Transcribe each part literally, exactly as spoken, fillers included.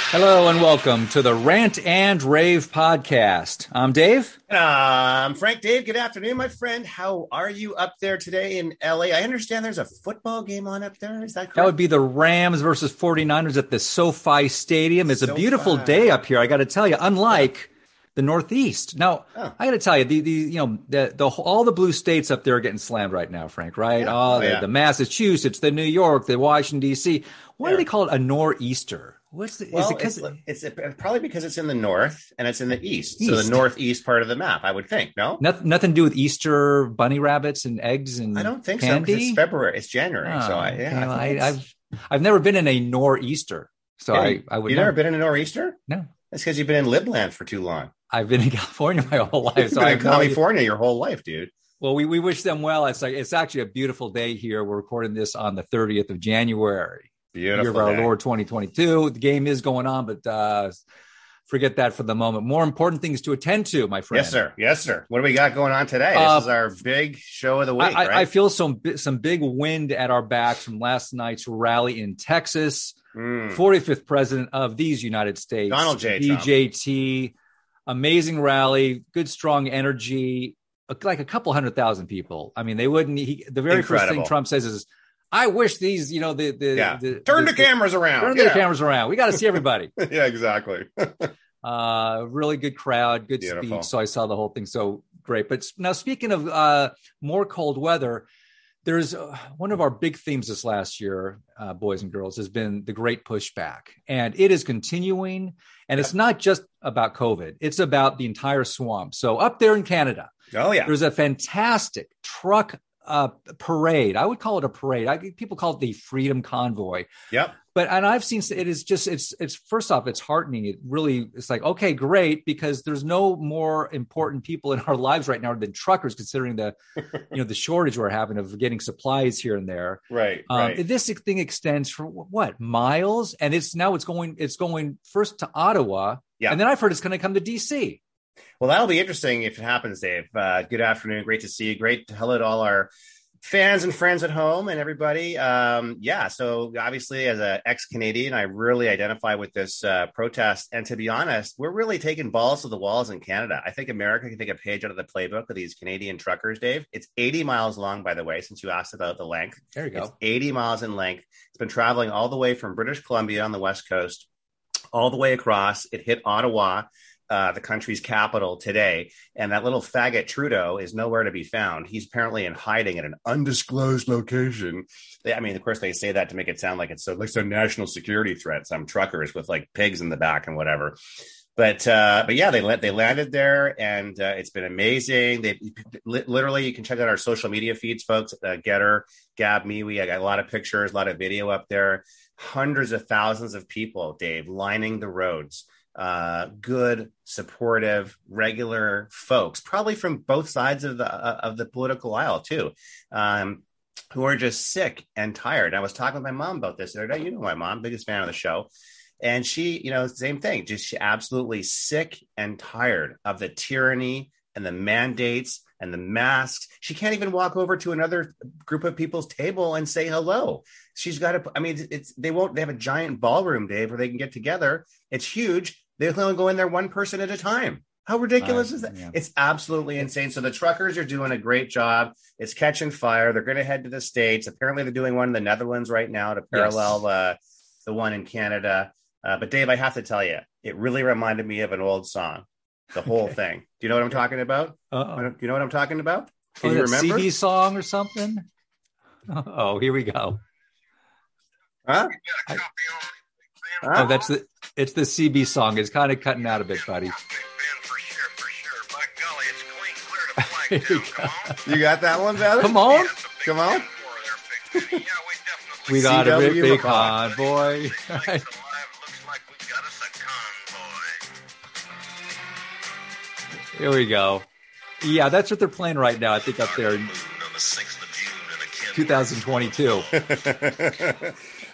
Hello and welcome to the Rant and Rave podcast. I'm Dave. Uh, I'm Frank. Dave, good afternoon, my friend. How are you up there today in L A? I understand there's a football game on up there. Is that correct? That would be the Rams versus forty-niners at the SoFi Stadium. It's a SoFi. beautiful day up here, I got to tell you, unlike yeah. the Northeast. Now, oh. I got to tell you, the, the you know the, the all the blue states up there are getting slammed right now, Frank, right? Yeah. Oh, oh the, yeah. the Massachusetts, the New York, the Washington, D C. Why yeah. do they call it a nor'easter? What's the, well, is it cause it's, it's probably because it's in the north and it's in the east, east. So the northeast part of the map, I would think. No, nothing, nothing to do with Easter bunny rabbits and eggs and I don't think candy? so. It's February, it's January, oh, so I, yeah, okay. well, I I, I've I've never been in a nor'easter, so yeah, I I would. You've know. never been in a nor'easter? No, that's because you've been in Libland for too long. I've been in California my whole life. You've so been I in California your whole life, dude. Well, we, we wish them well. It's like it's actually a beautiful day here. We're recording this on the thirtieth of January. Beautiful year of our day. Lord twenty twenty-two. The game is going on, but uh, forget that for the moment. More important things to attend to, my friend. Yes, sir. Yes, sir. What do we got going on today? Uh, this is our big show of the week, I, right? I feel some some big wind at our backs from last night's rally in Texas. Mm. forty-fifth president of these United States, Donald J. D J T. Trump. Amazing rally, good, strong energy, like a couple hundred thousand people. I mean, they wouldn't. He, the very Incredible. first thing Trump says is, I wish these, you know, the the, yeah. the turn the, the cameras around. Turn yeah. the cameras around. We got to see everybody. yeah, exactly. uh, really good crowd, good Beautiful. speech. So I saw the whole thing. So great. But now speaking of uh, more cold weather, there's uh, one of our big themes this last year, uh, boys and girls, has been the great pushback, and it is continuing. And it's not just about COVID; it's about the entire swamp. So up there in Canada, oh yeah, there's a fantastic truck uh, parade. I would call it a parade. I, people call it the Freedom Convoy. Yep. But and I've seen it is just it's it's first off it's heartening. It really it's like okay great because there's no more important people in our lives right now than truckers considering the you know the shortage we're having of getting supplies here and there. Right. Um, right. This thing extends for what miles and it's now it's going it's going first to Ottawa. Yeah. And then I've heard it's going to come to D C. Well, that'll be interesting if it happens, Dave. Uh, good afternoon. Great to see you. Great to hello to all our fans and friends at home and everybody. Um, yeah. So obviously as an ex-Canadian, I really identify with this uh, protest. And to be honest, we're really taking balls to the walls in Canada. I think America can take a page out of the playbook of these Canadian truckers, Dave. It's eighty miles long, by the way, since you asked about the length. There you go. It's eighty miles in length. It's been traveling all the way from British Columbia on the West Coast, all the way across. It hit Ottawa, Uh, the country's capital today. And that little faggot Trudeau is nowhere to be found. He's apparently in hiding at an undisclosed location. They, I mean, of course, they say that to make it sound like it's so like some national security threat, some truckers with like pigs in the back and whatever. But uh, but yeah, they let they landed there, and uh, it's been amazing. They li- literally, you can check out our social media feeds, folks. Uh, Getter, Gab, me, we I got a lot of pictures, a lot of video up there. Hundreds of thousands of people, Dave, lining the roads. Uh, good, supportive, regular folks, probably from both sides of the uh, of the political aisle too, um, who are just sick and tired. I was talking with my mom about this the other day. You know my mom, biggest fan of the show, and she, you know, same thing, just she absolutely sick and tired of the tyranny and the mandates and the masks. She can't even walk over to another group of people's table and say hello. She's got to. I mean, it's they won't. They have a giant ballroom, Dave, where they can get together. It's huge. They only go in there one person at a time. How ridiculous uh, is that? Yeah. It's absolutely insane. So the truckers are doing a great job. It's catching fire. They're going to head to the States. Apparently they're doing one in the Netherlands right now to parallel yes. uh, the one in Canada. Uh, but Dave, I have to tell you, it really reminded me of an old song, the whole okay. thing. Do you know what I'm talking about? Uh-oh. Do you know what I'm talking about? Can oh, you that remember? C D song or something? Oh, here we go. Huh? I, huh? Oh, that's the, it's the C B song. It's kind of cutting out a bit, buddy. You got that one, brother? Come on. Come on. We got a big, big convoy. Here we go. Yeah, that's what they're playing right now, I think, up there in twenty twenty-two.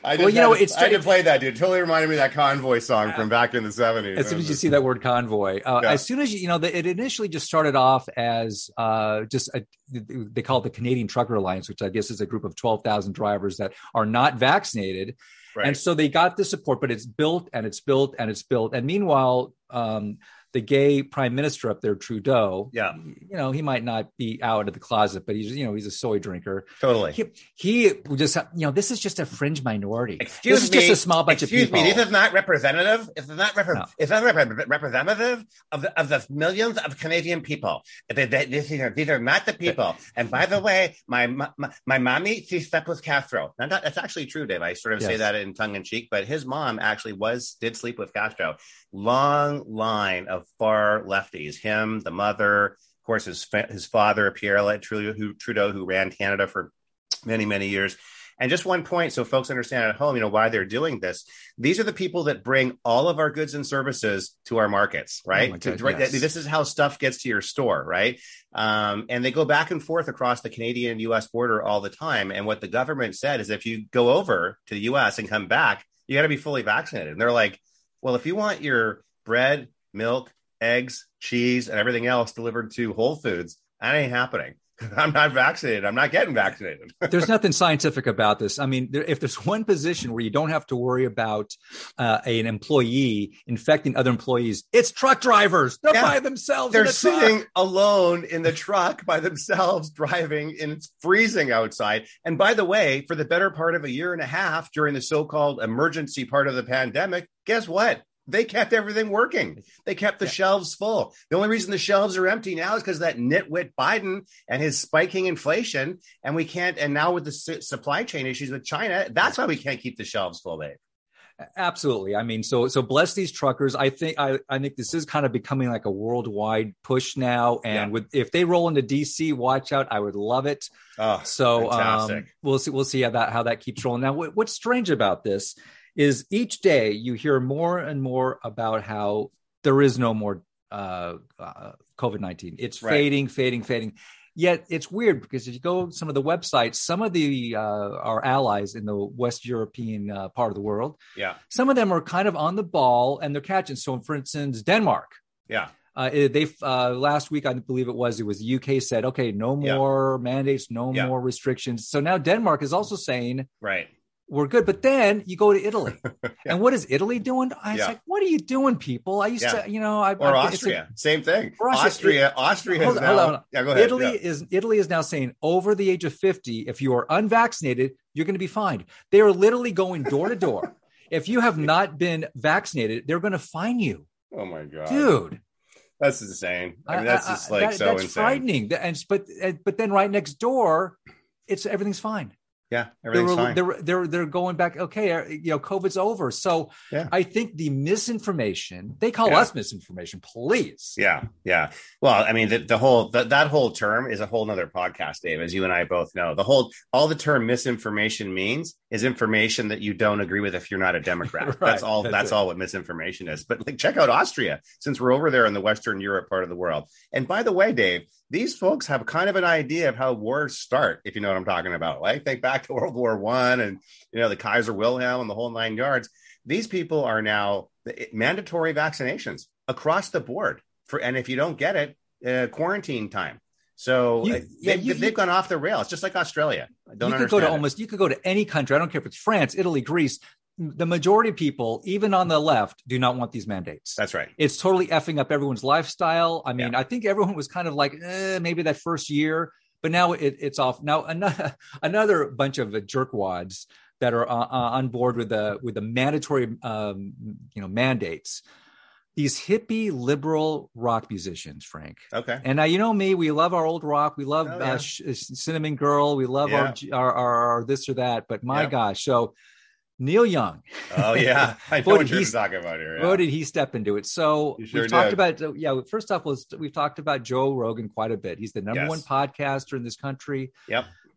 I just well, you know, to, it's I had to play that, dude. It totally reminded me of that Convoy song from back in the seventies. As soon as you see that word convoy, uh, yeah. as soon as you, you know, the, it initially just started off as uh, just a, they call it the Canadian Trucker Alliance, which I guess is a group of twelve thousand drivers that are not vaccinated. Right. And so they got the support, but it's built and it's built and it's built. And meanwhile, um, the gay prime minister up there, Trudeau, yeah, you know, he might not be out of the closet, but he's, you know, he's a soy drinker. Totally. He, he just, you know, this is just a fringe minority. Excuse this me, is just a small bunch excuse of people. me, this is not representative. It's not, rep- no. it's not rep- representative of the, of the millions of Canadian people. They, they, these, are, these are not the people. And by the way, my my, my mommy, she slept with Castro. Now, that, that's actually true, Dave. I sort of yes. say that in tongue in cheek, but his mom actually was, did sleep with Castro. Long line of far lefties, him, the mother, of course, his his father, Pierre Trudeau, who, Trudeau, who ran Canada for many, many years. And just one point, so folks understand at home, you know, why they're doing this. These are the people that bring all of our goods and services to our markets, right? Oh God, to, right? Yes. This is how stuff gets to your store, right? Um, and they go back and forth across the Canadian U S border all the time. And what the government said is if you go over to the U S and come back, you got to be fully vaccinated. And they're like, well, if you want your bread, milk, eggs, cheese, and everything else delivered to Whole Foods, that ain't happening. I'm not vaccinated. I'm not getting vaccinated. There's nothing scientific about this. I mean, there, if there's one position where you don't have to worry about uh, an employee infecting other employees, it's truck drivers. They're yeah. by themselves. They're in the sitting truck. alone in the truck by themselves, driving, and it's freezing outside. And by the way, for the better part of a year and a half during the so-called emergency part of the pandemic, guess what? They kept everything working. They kept the yeah. shelves full. The only reason the shelves are empty now is because that nitwit Biden and his spiking inflation. And we can't, and now with the su- supply chain issues with China, that's why we can't keep the shelves full, Dave. Absolutely. I mean, so so bless these truckers. I think I, I think this is kind of becoming like a worldwide push now. And yeah. with if they roll into D C, watch out. I would love it. Oh, so um, we'll see. We'll see how that how that keeps rolling. Now, what, what's strange about this is each day you hear more and more about how there is no more uh, uh, COVID nineteen. It's right. fading, fading, fading. Yet it's weird because if you go to some of the websites, some of the uh, our allies in the West European uh, part of the world, yeah, some of them are kind of on the ball and they're catching. So, for instance, Denmark, yeah, uh, they uh, last week I believe it was it was the U K said, okay, no more yeah. mandates, no yeah. more restrictions. So now Denmark is also saying, right. we're good. But then you go to Italy. yeah. And what is Italy doing? I was yeah. like, what are you doing, people? I used yeah. to, you know, I, or I, Austria, a, same thing. Russia, Austria, it, Austria hold is on, now, hold on, hold on. Yeah, go ahead. Italy yeah. is Italy is now saying over the age of fifty, if you are unvaccinated, you're going to be fined. They are literally going door to door. If you have not been vaccinated, they're going to fine you. Oh my God, dude. That's insane. I mean, that's just like that, so that's insane. frightening. And but but then right next door, it's everything's fine. Yeah, everything's they're, fine. They're, they're, they're going back. Okay, you know, COVID's over. So yeah. I think the misinformation, they call yeah. us misinformation, please. Yeah, yeah. Well, I mean, the, the whole, the, that whole term is a whole nother podcast, Dave, as you and I both know. The whole, all the term misinformation means is information that you don't agree with if you're not a Democrat. right, that's all, that's, that's all what misinformation is. But like, check out Austria, since we're over there in the Western Europe part of the world. And by the way, Dave, these folks have kind of an idea of how wars start, if you know what I'm talking about. Like, think back to World War One and, you know, the Kaiser Wilhelm and the whole nine yards. These people are now mandatory vaccinations across the board for, and if you don't get it, uh, quarantine time. So you, uh, yeah, they, you, they've gone off the rails, just like Australia. I don't you could understand go to it. almost, you could go to any country. I don't care if it's France, Italy, Greece. The majority of people, even on the left, do not want these mandates. That's right. It's totally effing up everyone's lifestyle. I mean, yeah. I think everyone was kind of like, eh, maybe that first year, but now it, it's off. Now another, another bunch of jerkwads that are uh, on board with the with the mandatory, um, you know, mandates. These hippie liberal rock musicians, Frank. Okay. And now you know me, we love our old rock, we love oh, yeah. uh, Cinnamon Girl, we love yeah. our, our, our our this or that. But my yeah. gosh, so. Neil Young. Oh yeah, I know what you're talking about here. Yeah. How did he step into it? So sure we've talked did. about. Yeah, first off was we've talked about Joe Rogan quite a bit. He's the number yes. one podcaster in this country. Yep.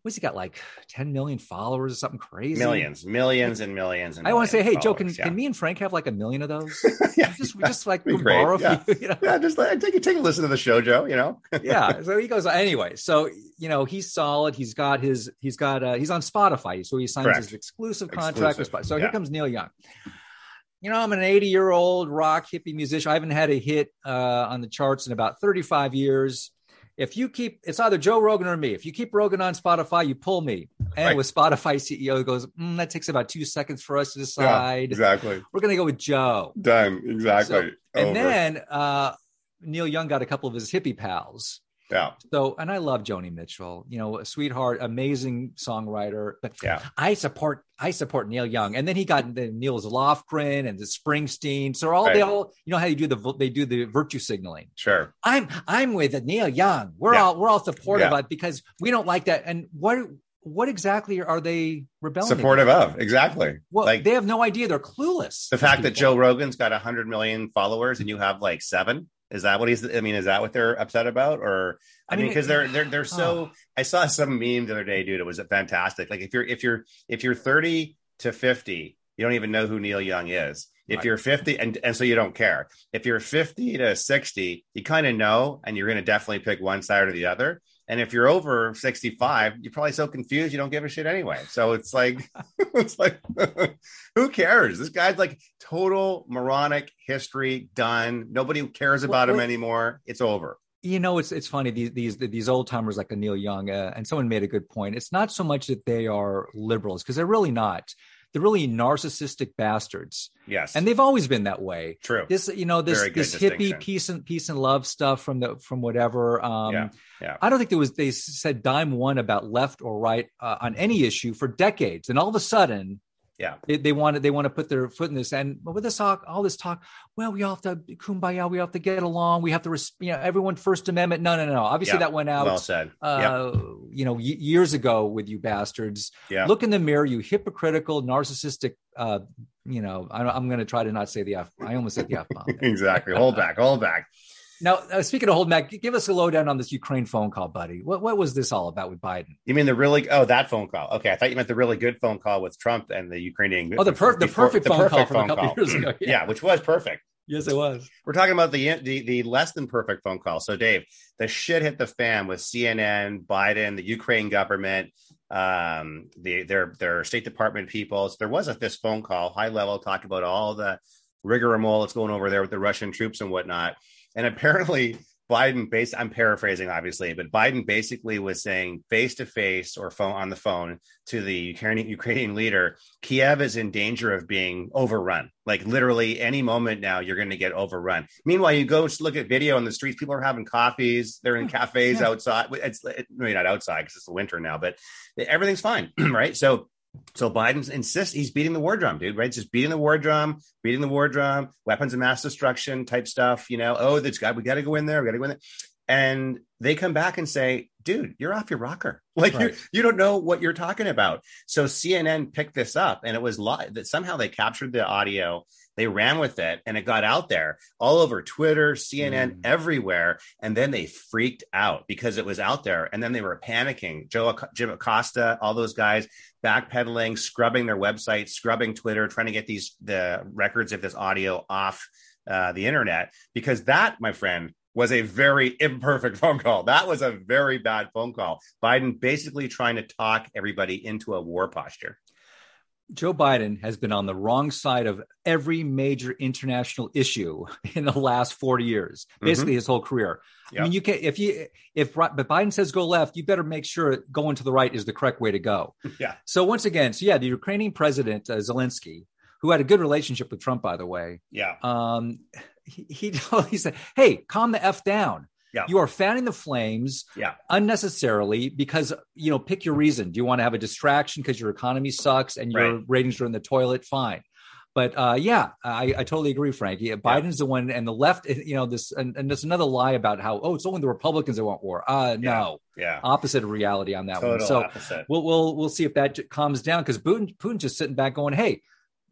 what's he got, like ten million followers or something crazy? Millions, millions and millions. And I want to say, hey, Joe, can, yeah. can me and Frank have like a million of those? yeah, just, just like borrow yeah. a few. You know? Yeah, just like, take, take a listen to the show, Joe, you know? yeah. So he goes, anyway, so, you know, he's solid. He's got his, he's got, uh, he's on Spotify. So he signs Correct. his exclusive contract exclusive. with Spotify. So yeah. here comes Neil Young. You know, I'm an eighty year old rock hippie musician. I haven't had a hit uh, on the charts in about thirty-five years. If you keep, it's either Joe Rogan or me. If you keep Rogan on Spotify, you pull me. And right. with Spotify C E O goes, mm, that takes about two seconds for us to decide. Yeah, exactly. We're going to go with Joe. Done. Exactly. So, and then uh, Neil Young got a couple of his hippie pals. Yeah. So, and I love Joni Mitchell, you know, a sweetheart, amazing songwriter, but yeah. I support, I support Neil Young. And then he got the Niels Lofgren and the Springsteen. So all, right. they all, you know how you do the, they do the virtue signaling. Sure. I'm, I'm with Neil Young. We're yeah. all, we're all supportive yeah. of it because we don't like that. And what, what exactly are they rebelling supportive against? of? Exactly. Well, like, they have no idea. They're clueless. The fact people. that Joe Rogan's got a hundred million followers and you have like seven. Is that what he's, I mean, is that what they're upset about? Or, I, I mean, because they're, they're, they're so, oh. I saw some meme the other day, dude. It was fantastic. Like if you're, if you're, if you're thirty to fifty, you don't even know who Neil Young is. If right. you're fifty and, and so you don't care. If you're fifty to sixty, you kind of know, and you're going to definitely pick one side or the other. And if you're over sixty-five, you're probably so confused you don't give a shit anyway. So it's like, it's like, who cares? This guy's like total moronic history done. Nobody cares about well, him anymore. It's over. You know, it's it's funny. These these these old timers like a Neil Young, uh, and someone made a good point. It's not so much that they are liberals because they're really not. They're really narcissistic bastards. Yes. And they've always been that way. True. This, you know, this, this hippie peace and peace and love stuff from the, from whatever. Um, yeah. Yeah. I don't think there was, they said dime one about left or right uh, on any issue for decades. And all of a sudden, yeah, they, they want to, they want to put their foot in this. And with this talk, all this talk, well, we all have to kumbaya, we have to get along. We have to, res- you know, everyone First Amendment. No, no, no. Obviously yeah. that went out, well said. uh, yep. you know, y- years ago with you bastards. Yeah. Look in the mirror, you hypocritical, narcissistic, uh, you know, I, I'm going to try to not say the F. I almost said the F bomb. Exactly. Hold back, hold back. Now, uh, speaking of hold back, give us a lowdown on this Ukraine phone call, buddy. What what was this all about with Biden? You mean the really, oh, that phone call. Okay. I thought you meant the really good phone call with Trump and the Ukrainian. Oh, the, per- the perfect the phone perfect call phone from a couple call. years ago. Yeah. yeah, which was perfect. Yes, it was. We're talking about the, the the less than perfect phone call. So, Dave, the shit hit the fan with C N N, Biden, the Ukraine government, um, the their their State Department people. So there was a this phone call, high level, talked about all the rigmarole that's going over there with the Russian troops and whatnot. And apparently, Biden, based, I'm paraphrasing, obviously, but Biden basically was saying face to face or phone on the phone to the Ukrainian, Ukrainian leader, Kiev is in danger of being overrun. Like literally any moment now, you're going to get overrun. Meanwhile, you go look at video on the streets, people are having coffees, they're in cafes yeah. outside. It's it, maybe not outside because it's the winter now, but everything's fine, right? So So Biden insists he's beating the war drum, dude, right? Just beating the war drum, beating the war drum, weapons of mass destruction type stuff, you know, oh, this guy, we got to go in there. We got to go in there. And they come back and say, dude, you're off your rocker. Like right. you you don't know what you're talking about. So C N N picked this up and it was live that somehow they captured the audio. They ran with it and it got out there all over Twitter, C N N, mm. everywhere. And then they freaked out because it was out there. And then they were panicking. Joe, Jim Acosta, all those guys backpedaling, scrubbing their website, scrubbing Twitter, trying to get these the records of this audio off uh, the internet. Because that, my friend, was a very imperfect phone call. That was a very bad phone call. Biden basically trying to talk everybody into a war posture. Joe Biden has been on the wrong side of every major international issue in the last forty years, basically mm-hmm. his whole career. Yep. I mean, you can if you if but Biden says go left, you better make sure going to the right is the correct way to go. Yeah. So once again, so yeah, the Ukrainian president uh, Zelensky, who had a good relationship with Trump, by the way. Yeah. Um, he he, he said, "Hey, calm the F down. Yeah. You are fanning the flames yeah. unnecessarily because, you know, pick your reason. Do you want to have a distraction because your economy sucks and your right. ratings are in the toilet? Fine. But uh, yeah, I, I totally agree, Frankie. Biden's yeah. the one and the left, you know, this and, and there's another lie about how, oh, it's only the Republicans that want war. Uh, no, yeah. yeah. opposite of reality on that Total one. So opposite. we'll, we'll, we'll see if that calms down because Putin, Putin's just sitting back going, hey,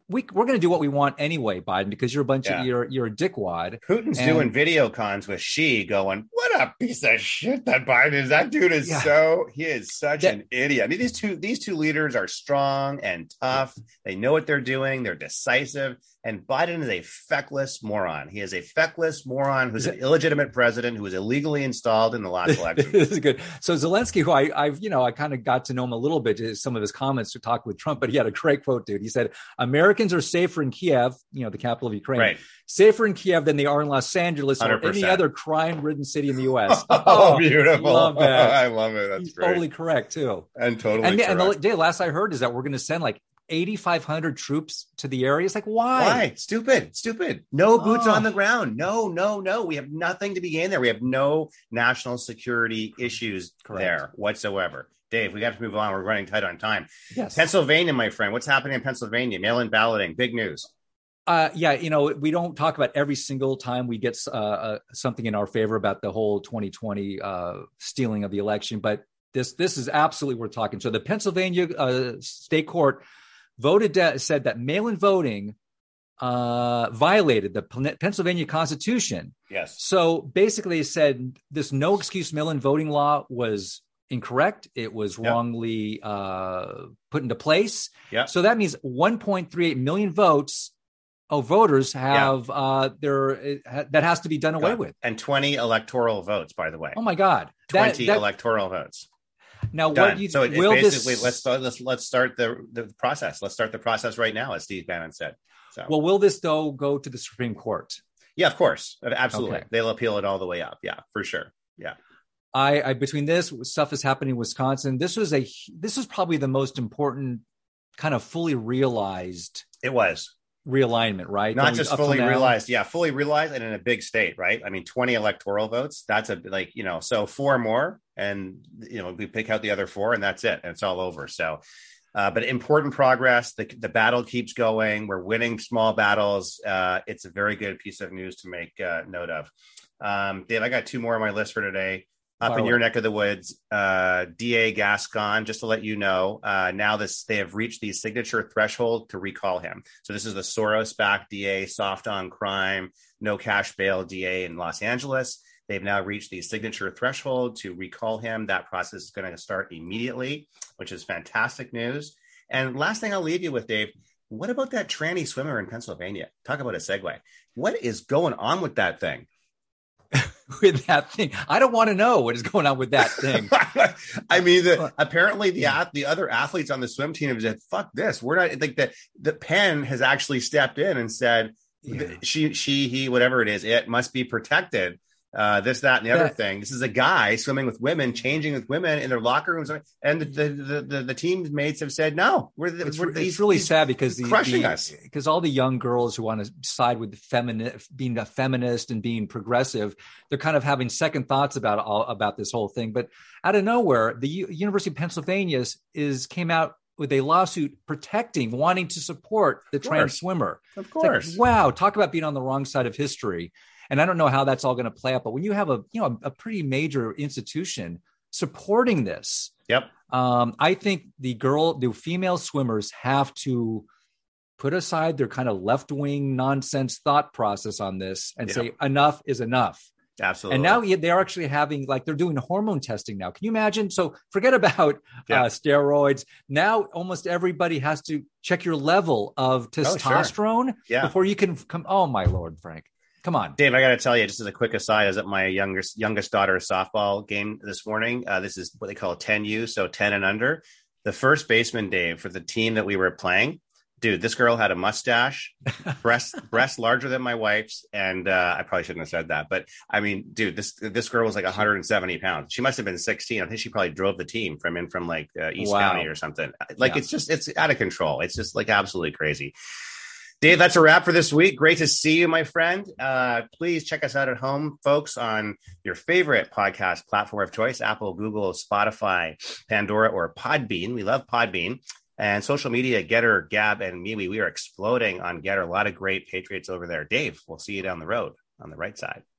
we, we're going to do what we want anyway, Biden, because you're a bunch Yeah. of, you're, you're a dickwad. Putin's And- doing video cons with Xi going, what a piece of shit that Biden is. That dude is Yeah. so, he is such That- an idiot. I mean, these two, these two leaders are strong and tough. They know what they're doing. They're decisive. And Biden is a feckless moron. He is a feckless moron who's an illegitimate president who was illegally installed in the last election. This is good. So Zelensky, who I, I've, you know, I kind of got to know him a little bit, some of his comments to talk with Trump, but he had a great quote, dude. He said, Americans are safer in Kiev, you know, the capital of Ukraine, Right. safer in Kiev than they are in Los Angeles or one hundred percent. any other crime-ridden city in the U S. Oh, beautiful. Love that. I love it. That's He's great. totally correct, too. and totally And, and the correct. day last I heard is that we're going to send like eighty-five hundred troops to the area. It's like, why? Why? Stupid, stupid. No boots Oh. on the ground. No, no, no. We have nothing to be in there. We have no national security issues Correct. there whatsoever. Dave, we have to move on. We're running tight on time. Yes. Pennsylvania, my friend. What's happening in Pennsylvania? Mail-in balloting. Big news. Uh, yeah, you know, we don't talk about every single time we get uh, uh, something in our favor about the whole twenty twenty uh, stealing of the election, but this this is absolutely worth talking. So the Pennsylvania uh, state court voted de- said that mail-in voting uh, violated the P- Pennsylvania Constitution. Yes. So basically, it said this no excuse mail-in voting law was incorrect. It was Yep. wrongly uh, put into place. Yep. So that means one point three eight million votes of voters have uh, their that has to be done away Good. with. And twenty electoral votes, by the way. Oh my God! That- twenty that- electoral votes. now, Done. what do you so it, it's will basically this? let's start let's let's start the, the process. Let's start the process right now, as Steve Bannon said. So Well, will this though go to the Supreme Court? yeah, of course. Absolutely. Okay. They'll appeal it all the way up. Yeah, for sure. Yeah. I, I between this stuff is happening in Wisconsin. This was a this is probably the most important kind of fully realized It was. realignment, right? Not That we- just up till fully now- realized, yeah, fully realized, and in a big state, right? I mean, twenty electoral votes. That's a like, you know, so four more, and you know, we pick out the other four, and that's it, and it's all over. So, uh, but important progress. The the battle keeps going. We're winning small battles. Uh, it's a very good piece of news to make uh, note of. Um, Dave, I got two more on my list for today. Up Fire in away. your neck of the woods, uh, D A Gascon, just to let you know, uh, now this they have reached the signature threshold to recall him. So this is the Soros-backed D A, soft on crime, no cash bail D A in Los Angeles. They've now reached the signature threshold to recall him. That process is going to start immediately, which is fantastic news. And last thing I'll leave you with, Dave, what about that tranny swimmer in Pennsylvania? Talk about a segue. What is going on with that thing? with that thing. I don't want to know what is going on with that thing. I mean, the, apparently the ath- the other athletes on the swim team have said, "Fuck this, we're not." Like the the Penn has actually stepped in and said, Yeah. "She, she, he, whatever it is, it must be protected." Uh, this, that, and the other That- thing. This is a guy swimming with women, changing with women in their locker rooms, and the the the, the, the teammates have said, "No, we're, the, It's, we're it's he's- really he's sad because the, crushing the- us." because all the young girls who want to side with the femini- being a feminist and being progressive, they're kind of having second thoughts about all about this whole thing. But out of nowhere, the U- University of Pennsylvania is, is came out with a lawsuit protecting, wanting to support the trans course. swimmer. Of It's course, like, wow, talk about being on the wrong side of history. And I don't know how that's all going to play out, but when you have a you know a, a pretty major institution supporting this, yep. um, I think the girl, the female swimmers have to put aside their kind of left-wing nonsense thought process on this and Yeah. say enough is enough. Absolutely. And now they're actually having, like, they're doing hormone testing now. Can you imagine? So forget about Yeah. uh, steroids. Now almost everybody has to check your level of testosterone Yeah. before you can come. Oh my Lord, Frank, come on. Dave, I got to tell you, just as a quick aside, I was at my youngest youngest daughter's softball game this morning. Uh, this is what they call ten U, so ten and under. The first baseman, Dave, for the team that we were playing, dude, this girl had a mustache, breast breast larger than my wife's, and uh, I probably shouldn't have said that, but I mean, dude, this this girl was like one hundred seventy pounds. She must have been sixteen. I think she probably drove the team from in from like uh, East Wow. County or something. Like Yeah. it's just it's out of control. It's just like absolutely crazy. Dave, that's a wrap for this week. Great to see you, my friend. Uh, please check us out at home, folks, on your favorite podcast platform of choice, Apple, Google, Spotify, Pandora, or Podbean. We love Podbean. And social media, Getter, Gab, and MeWe. We are exploding on Getter. A lot of great Patriots over there. Dave, we'll see you down the road on the right side.